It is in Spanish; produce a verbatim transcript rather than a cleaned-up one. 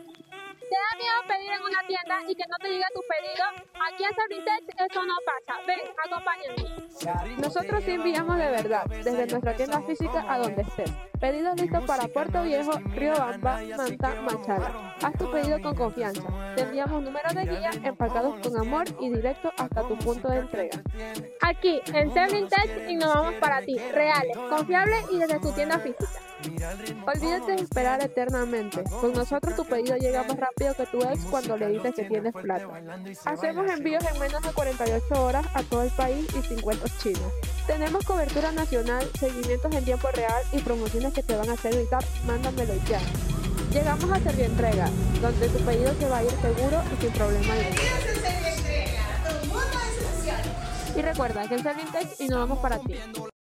¿Te da miedo pedir en una tienda y que no te llegue tu pedido? Aquí en Servitech eso no pasa. Ven, acompáñame. Nosotros sí enviamos de verdad, desde nuestra tienda física a donde estés. Pedidos listos para Puerto Viejo, Riobamba, Manta, Machala. Haz tu pedido con confianza. Te enviamos números de guía empacados con amor y directo hasta tu punto de entrega. Aquí, en Servitech, innovamos para ti, reales, confiables y desde tu tienda física. Olvídate de esperar eternamente. Con nosotros tu pedido llega más rápido que tu ex cuando le dices que tienes plata. Hacemos envíos en menos de cuarenta y ocho horas a todo el país y sin cuentos chinos. Tenemos cobertura nacional, seguimientos en tiempo real y promociones que te van a hacer gritar, mándamelo ya. Llegamos a Servientrega, donde tu pedido se va a ir seguro y sin problema alguno. Y recuerda que en Servitech innovamos para ti.